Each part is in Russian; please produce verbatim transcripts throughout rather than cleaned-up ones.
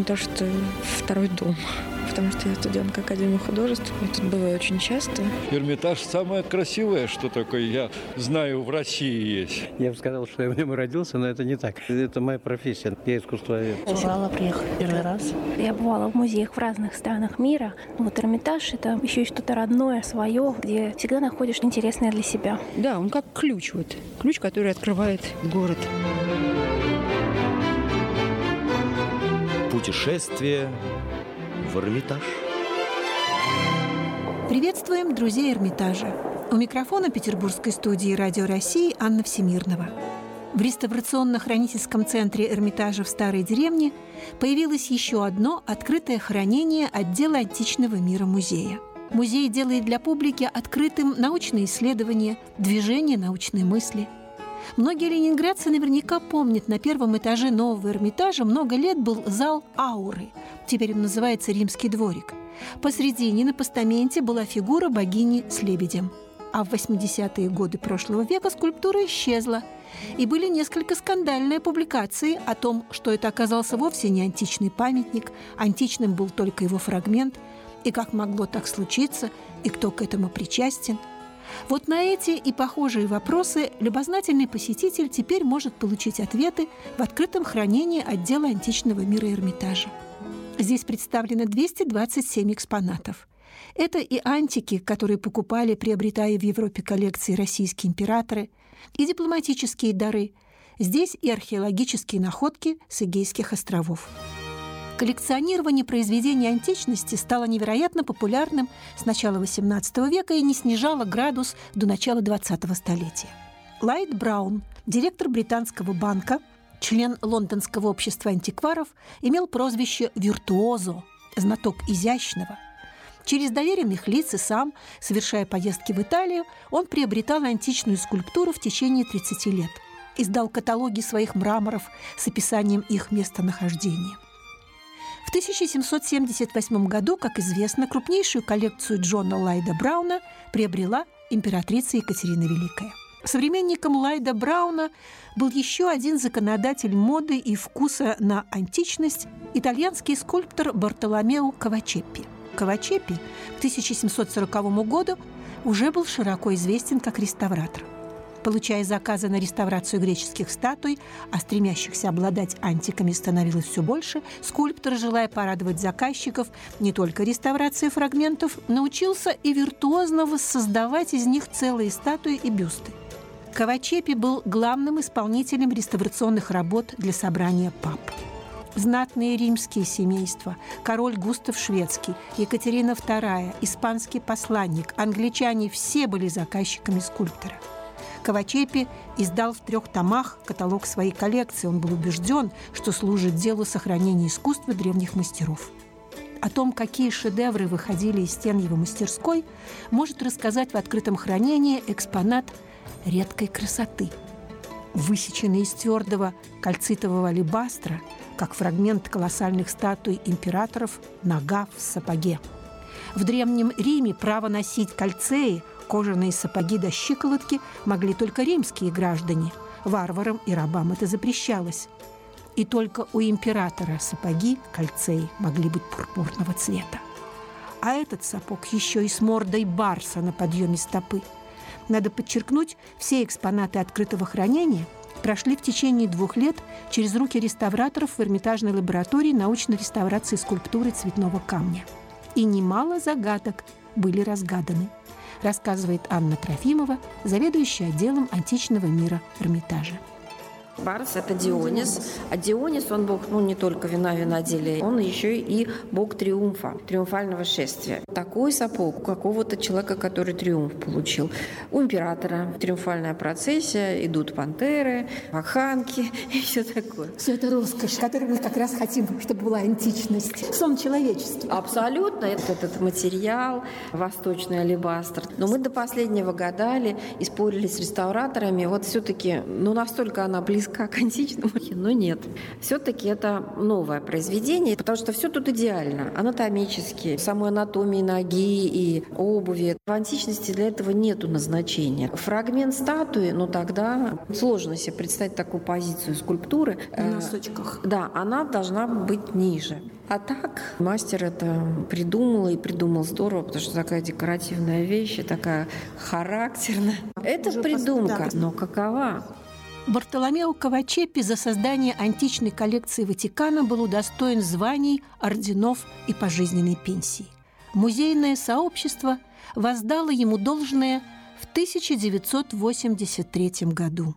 Эрмитаж — это второй дом, потому что я студентка Академии художеств. Я тут бываю очень часто. Эрмитаж самое красивое, что такое, я знаю, в России есть. Я бы сказал, что я в нем родился, но это не так. Это моя профессия. Я искусствовед. Урала приехала первый раз. Я бывала в музеях в разных странах мира. Вот Эрмитаж — это еще и что-то родное, свое, где всегда находишь интересное для себя. Да, он как ключ, вот. Ключ, который открывает город. Путешествие в Эрмитаж. Приветствуем друзей Эрмитажа. У микрофона петербургской студии «Радио России» Анна Всемирного. В реставрационно-хранительском центре Эрмитажа в Старой деревне появилось еще одно открытое хранение отдела античного мира музея. Музей делает для публики открытым научные исследования, движение научной мысли. Многие ленинградцы наверняка помнят, на первом этаже нового Эрмитажа много лет был зал ауры. Теперь он называется «Римский дворик». Посредине на постаменте была фигура богини с лебедем. А в восьмидесятые годы прошлого века скульптура исчезла. И были несколько скандальные публикации о том, что это оказался вовсе не античный памятник, античным был только его фрагмент, и как могло так случиться, и кто к этому причастен. Вот на эти и похожие вопросы любознательный посетитель теперь может получить ответы в открытом хранении отдела античного мира Эрмитажа. Здесь представлено двести двадцать семь экспонатов. Это и антики, которые покупали, приобретая в Европе коллекции российские императоры, и дипломатические дары. Здесь и археологические находки с Эгейских островов. Коллекционирование произведений античности стало невероятно популярным с начала восемнадцатого века и не снижало градус до начала двадцатого столетия. Ллойд Браун, директор британского банка, член Лондонского общества антикваров, имел прозвище «виртуозо» – знаток изящного. Через доверенных лиц и сам, совершая поездки в Италию, он приобретал античную скульптуру в течение тридцати лет. Издал каталоги своих мраморов с описанием их местонахождения. В тысяча семьсот семьдесят восьмом году, как известно, крупнейшую коллекцию Джона Ллойда Брауна приобрела императрица Екатерина Великая. Современником Ллойда Брауна был еще один законодатель моды и вкуса на античность – итальянский скульптор Бартоломео Кавачеппи. Кавачеппи к тысяча семьсот сороковому году уже был широко известен как реставратор. Получая заказы на реставрацию греческих статуй, а стремящихся обладать антиками становилось все больше, скульптор, желая порадовать заказчиков не только реставрацией фрагментов, научился и виртуозно воссоздавать из них целые статуи и бюсты. Кавачеппи был главным исполнителем реставрационных работ для собрания пап. Знатные римские семейства, король Густав Шведский, Екатерина вторая, испанский посланник, англичане – все были заказчиками скульптора. Кавачеппи издал в трех томах каталог своей коллекции. Он был убежден, что служит делу сохранения искусства древних мастеров. О том, какие шедевры выходили из стен его мастерской, может рассказать в открытом хранении экспонат редкой красоты. Высеченный из твердого кальцитового алебастра, как фрагмент колоссальных статуй императоров, нога в сапоге. В Древнем Риме право носить кальцеи, кожаные сапоги до щиколотки, могли только римские граждане. Варварам и рабам это запрещалось. И только у императора сапоги, кальцеи, могли быть пурпурного цвета. А этот сапог еще и с мордой барса на подъеме стопы. Надо подчеркнуть, все экспонаты открытого хранения прошли в течение двух лет через руки реставраторов в Эрмитажной лаборатории научной реставрации скульптуры цветного камня. И немало загадок были разгаданы, рассказывает Анна Трофимова, заведующая отделом античного мира Эрмитажа. Барс – это Дионис. А Дионис, он бог, ну, не только вина, виноделия, он еще и бог триумфа, триумфального шествия. Такой сапог у какого-то человека, который триумф получил. У императора триумфальная процессия, идут пантеры, вакханки и все такое. Все это роскошь, которую мы как раз хотим, чтобы была античность, сон человечества. Абсолютно. Этот материал, восточный алебастр. Но мы до последнего гадали и спорили с реставраторами. Вот все-таки, ну, настолько она близка близка к античному, но нет. Все-таки это новое произведение, потому что все тут идеально. Анатомически, самой анатомии ноги и обуви. В античности для этого нету назначения. Фрагмент статуи, ну тогда сложно себе представить такую позицию скульптуры. На носочках. Да, она должна быть ниже. А так мастер это придумал и придумал здорово, потому что такая декоративная вещь, и такая характерная. Это Уже придумка, пост- да. но какова? Бартоломео Кавачеппи за создание античной коллекции Ватикана был удостоен званий, орденов и пожизненной пенсии. Музейное сообщество воздало ему должное в тысяча девятьсот восемьдесят третьем году.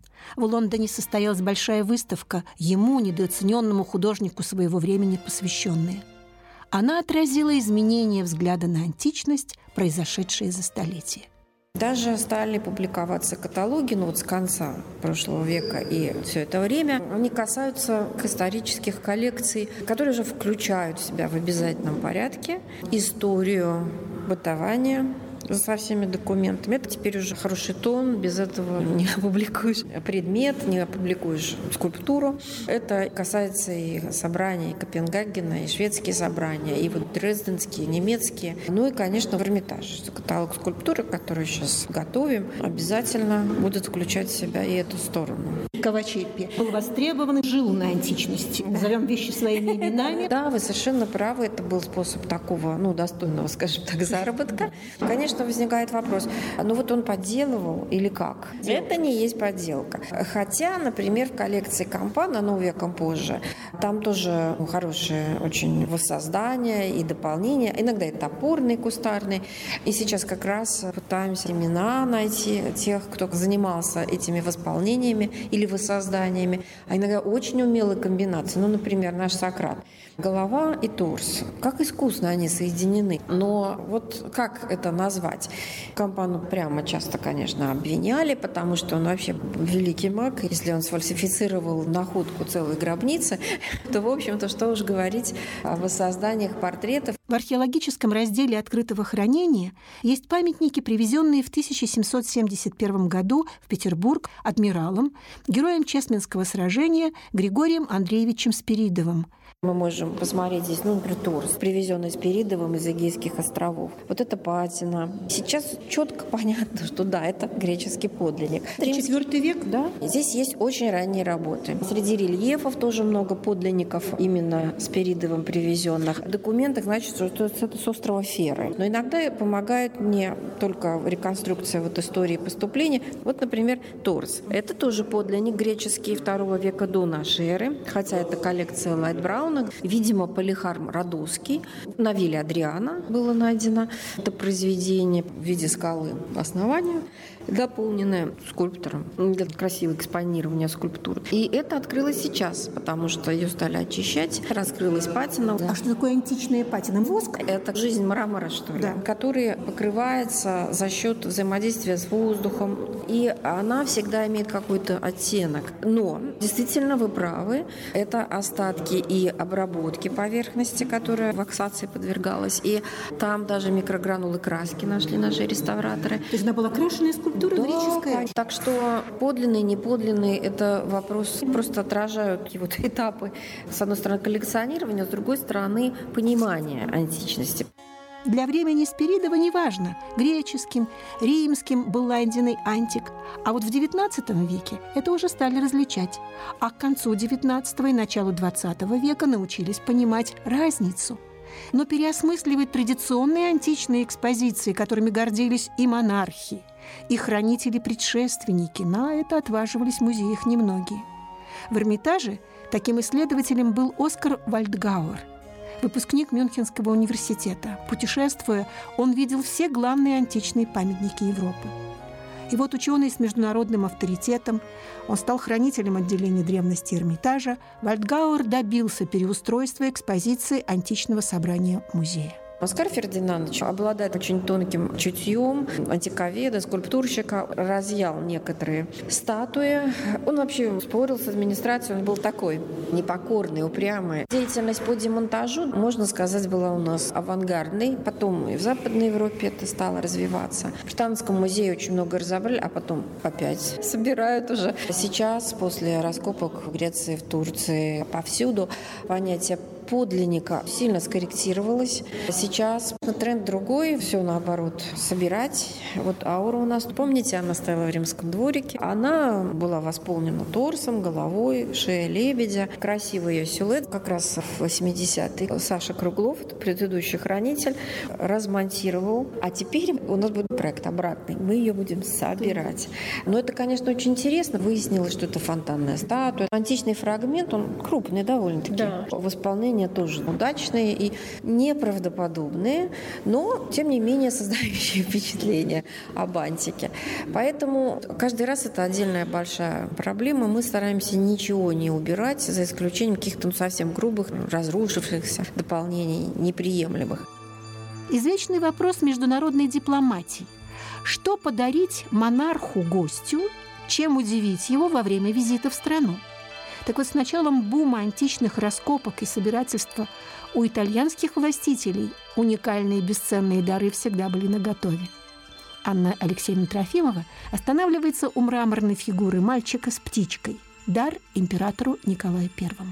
В Лондоне состоялась большая выставка, ему, недооцененному художнику своего времени, посвященная. Она отразила изменения взгляда на античность, произошедшие за столетия. Даже стали публиковаться каталоги, ну вот с конца прошлого века и все это время. Они касаются исторических коллекций, которые уже включают в себя в обязательном порядке историю бытования со всеми документами. Это теперь уже хороший тон, без этого не опубликуешь предмет, не опубликуешь скульптуру. Это касается и собраний Копенгагена, и шведские собрания, и вот дрезденские, немецкие. Ну и, конечно, в Эрмитаже. Каталог скульптуры, который сейчас готовим, обязательно будет включать в себя и эту сторону. Кавачеппи был востребован и жил на античности. Назовем вещи своими именами. Да, вы совершенно правы. Это был способ такого, ну, достойного, скажем так, заработка. Конечно, возникает вопрос, ну вот он подделывал или как? Это не есть подделка. Хотя, например, в коллекции Кампана, но веком позже, там тоже хорошие очень воссоздания и дополнения. Иногда и топорные, и кустарные. И сейчас как раз пытаемся имена найти тех, кто занимался этими восполнениями или воссозданиями. А иногда очень умелые комбинации. Ну, например, наш Сократ. Голова и торс. Как искусно они соединены. Но вот как это назвать? Кампану прямо часто, конечно, обвиняли, потому что он вообще великий маг. Если он сфальсифицировал находку целой гробницы, то, в общем-то, что уж говорить о воссозданиях портретов. В археологическом разделе открытого хранения есть памятники, привезенные в тысяча семьсот семьдесят первом году в Петербург адмиралом, героем Чесменского сражения Григорием Андреевичем Спиридовым. Мы можем посмотреть здесь, ну, например, торс, привезенный Спиридовым из Эгейских островов. Вот это патина. Сейчас четко понятно, что да, это греческий подлинник. Четвертый век? Да. Здесь есть очень ранние работы. Среди рельефов тоже много подлинников именно Спиридовым привезенных. В документах значит, что это с острова Феры. Но иногда помогает не только реконструкция вот истории поступления. Вот, например, торс. Это тоже подлинник греческий второго века до нашей эры, хотя это коллекция Лайтбрауна. Видимо, Полихарм Родосский. На вилле Адриана было найдено это произведение в виде скалы основания, дополненное скульптором для красивого экспонирования скульптуры. И это открылось сейчас, потому что ее стали очищать. Раскрылась патина. А что такое античная патина? Воск? Это жизнь мрамора, что ли, да, который покрывается за счет взаимодействия с воздухом. И она всегда имеет какой-то оттенок. Но, действительно, вы правы, это остатки и обработки поверхности, которая ваксации подвергалась. И там даже микрогранулы краски нашли наши реставраторы. То есть она была крашеная скульптура, да, греческая? Так что подлинные, неподлинные – это вопрос, просто отражают такие вот этапы, с одной стороны, коллекционирования, с другой стороны, понимания античности. Для времени Спиридова неважно, греческим, римским был найденный антик. А вот в девятнадцатом веке это уже стали различать. А к концу девятнадцатого и началу двадцатого века научились понимать разницу. Но переосмысливать традиционные античные экспозиции, которыми гордились и монархи, и хранители-предшественники, на это отваживались в музеях немногие. В Эрмитаже таким исследователем был Оскар Вальдгауэр, выпускник Мюнхенского университета. Путешествуя, он видел все главные античные памятники Европы. И вот ученый с международным авторитетом, он стал хранителем отделения древности Эрмитажа, Вальдгауэр добился переустройства экспозиции античного собрания музея. Оскар Фердинандович обладает очень тонким чутьем антиковеда, скульптурщика, разъял некоторые статуи. Он вообще спорил с администрацией, он был такой непокорный, упрямый. Деятельность по демонтажу, можно сказать, была у нас авангардной. Потом и в Западной Европе это стало развиваться. В Британском музее очень много разобрали, а потом опять собирают уже. Сейчас, после раскопок в Греции, в Турции, повсюду, понятие подлинника сильно скорректировалось. Сейчас тренд другой, все наоборот, собирать. Вот аура у нас, помните, она стояла в Римском дворике. Она была восполнена торсом, головой, шея лебедя. Красивый ее силуэт. Как раз в восьмидесятые Саша Круглов, предыдущий хранитель, размонтировал. А теперь у нас будет проект обратный. Мы ее будем собирать. Но это, конечно, очень интересно. Выяснилось, что это фонтанная статуя. Античный фрагмент, он крупный довольно-таки. Да. В исполнении тоже удачные и неправдоподобные, но, тем не менее, создающие впечатление об антике. Поэтому каждый раз это отдельная большая проблема. Мы стараемся ничего не убирать, за исключением каких-то ну, совсем грубых, разрушившихся дополнений, неприемлемых. Извечный вопрос международной дипломатии. Что подарить монарху-гостю, чем удивить его во время визита в страну? Так вот, с началом бума античных раскопок и собирательства у итальянских властителей уникальные бесценные дары всегда были наготове. Анна Алексеевна Трофимова останавливается у мраморной фигуры мальчика с птичкой. Дар императору Николаю Первому.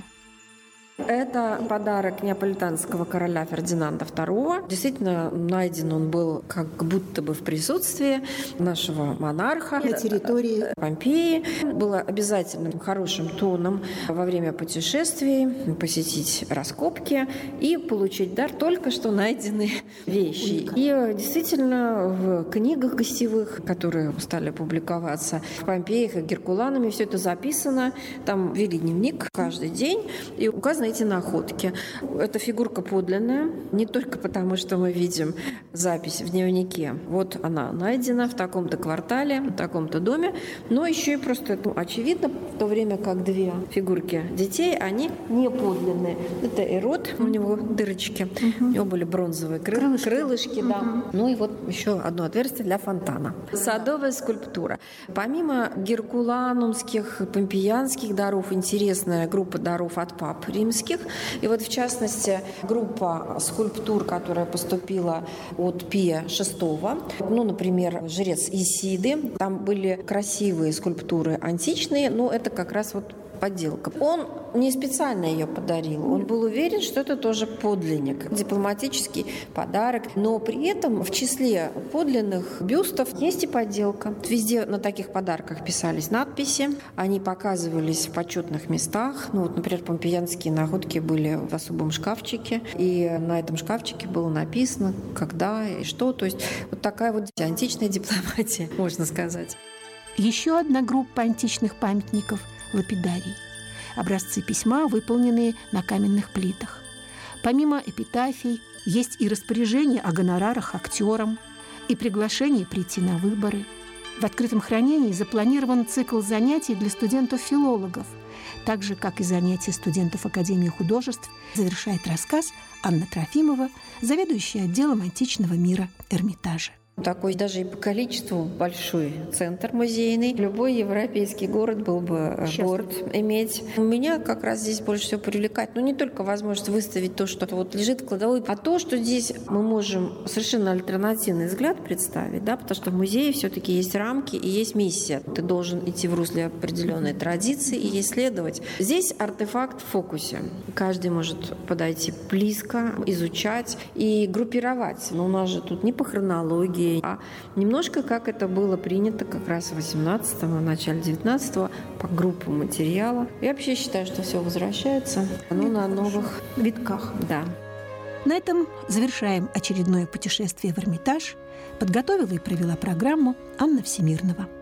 Это подарок неаполитанского короля Фердинанда Второго. Действительно, найден он был как будто бы в присутствии нашего монарха. На территории Помпеи. Было обязательным хорошим тоном во время путешествий посетить раскопки и получить дар только что найденные вещи. И действительно, в книгах гостевых, которые стали публиковаться в Помпеях и Геркуланами, все это записано. Там вели дневник каждый день и указано эти находки. Эта фигурка подлинная, не только потому, что мы видим запись в дневнике. Вот она найдена в таком-то квартале, в таком-то доме, но еще и просто ну, очевидно, в то время как две фигурки детей, они не подлинные. Это Ирод, у него дырочки, угу. У него были бронзовые кры... крылышки, крылышки угу. да. Ну и вот еще одно отверстие для фонтана. Садовая скульптура. Помимо геркуланумских, помпеянских даров, интересная группа даров от пап римских. И вот, в частности, группа скульптур, которая поступила от Пия шестого, ну, например, жрец Исиды, там были красивые скульптуры античные, но это как раз вот подделка. Он не специально ее подарил. Он был уверен, что это тоже подлинник, дипломатический подарок. Но при этом в числе подлинных бюстов есть и подделка. Везде на таких подарках писались надписи. Они показывались в почетных местах. Ну, вот, например, помпеянские находки были в особом шкафчике. И на этом шкафчике было написано, когда и что. То есть вот такая вот античная дипломатия, можно сказать. Еще одна группа античных памятников – лапидарий. Образцы письма, выполненные на каменных плитах. Помимо эпитафий, есть и распоряжение о гонорарах актерам, и приглашение прийти на выборы. В открытом хранении запланирован цикл занятий для студентов-филологов, так же, как и занятия студентов Академии художеств, завершает рассказ Анна Трофимова, заведующая отделом античного мира Эрмитажа. Такой даже и по количеству большой центр музейный. Любой европейский город был бы Счастлив. горд иметь. Меня как раз здесь больше всего привлекает, ну не только возможность выставить то, что вот лежит в кладовой, а то, что здесь мы можем совершенно альтернативный взгляд представить, да, потому что в музее все-таки есть рамки и есть миссия. Ты должен идти в русле определенной традиции и исследовать. Здесь артефакт в фокусе. Каждый может подойти близко, изучать и группировать. Но у нас же тут не по хронологии, а немножко как это было принято как раз в восемнадцатом, в начале девятнадцатого по группам материала. Я вообще считаю, что все возвращается, оно на новых витках. Да. На этом завершаем очередное путешествие в Эрмитаж. Подготовила и провела программу Анна Всемирнова.